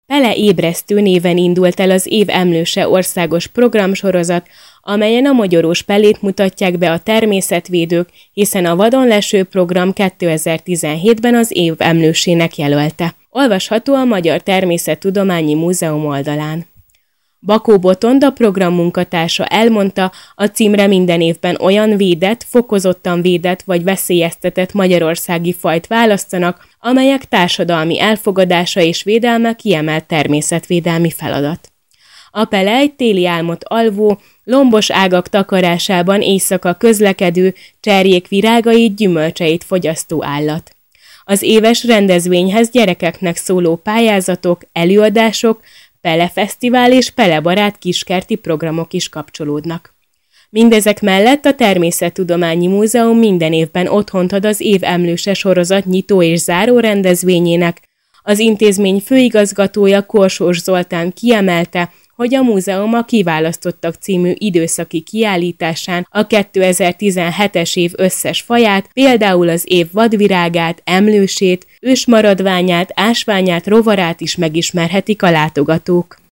Pele ébresztő néven indult el az év emlőse országos programsorozat, amelyen a mogyorós Pelét mutatják be a természetvédők, hiszen a vadonleső program 2017-ben az év emlősének jelölte. Olvasható a Magyar Természettudományi Múzeum oldalán. Bakó Botond, a program munkatársa elmondta, a címre minden évben olyan védett, fokozottan védett vagy veszélyeztetett magyarországi fajt választanak, amelyek társadalmi elfogadása és védelme kiemelt természetvédelmi feladat. A Pele egy téli álmot alvó, lombos ágak takarásában éjszaka közlekedő, cserjék virágait, gyümölcseit fogyasztó állat. Az éves rendezvényhez gyerekeknek szóló pályázatok, előadások, Pele Fesztivál és Pele barát kiskerti programok is kapcsolódnak. Mindezek mellett a Természettudományi Múzeum minden évben otthont ad az év emlőse sorozat nyitó és záró rendezvényének. Az intézmény főigazgatója Korsós Zoltán kiemelte, hogy a múzeum a Kiválasztottak című időszaki kiállításán a 2017-es év összes faját, például az év vadvirágát, emlősét, ősmaradványát, ásványát, rovarát is megismerhetik a látogatók.